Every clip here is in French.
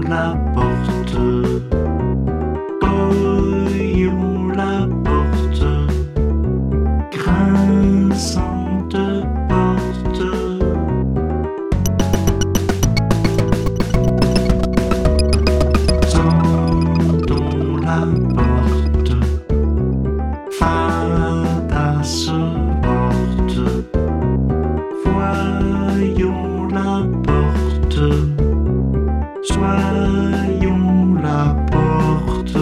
la porte, voyons la porte, grinçante porte. Tendons la porte, fadasse porte, voyons la porte, soyons la porte.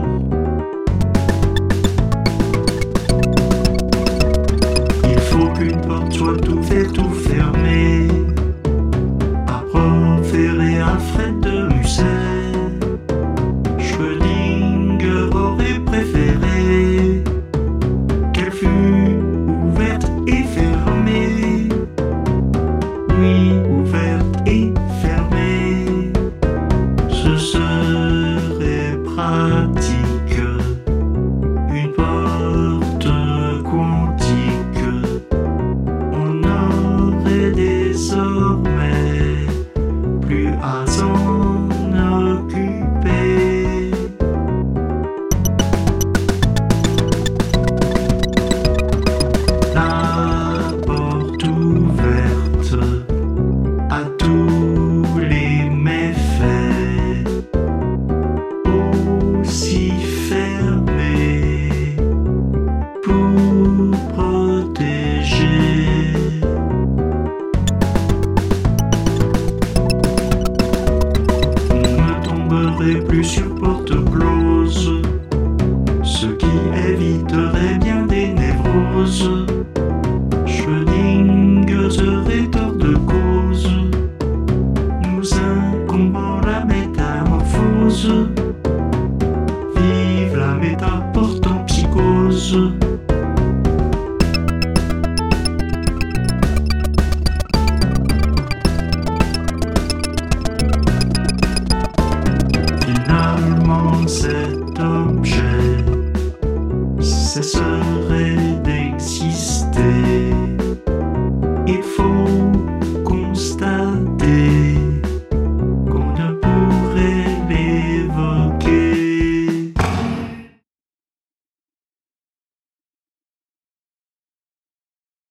Il faut qu'une porte soit ouverte ou fermée, a proféré Alfred de Musset. Schrödinger aurait préféré qu'elle fût ouverte et fermée. Oui, ouverte et fermée, ce serait pratique. Une porte quantique, on n'aurait désormais plus à s'en occuper. La porte ouverte à tous les méfaits, aussi fermée pour protéger. On ne tomberait plus sur porte close, ce qui éviterait bien des névroses. Schrödinger serait hors de cause, nous incombant la métamorphose. Vive la métaporte en psychose. Finalement, c'est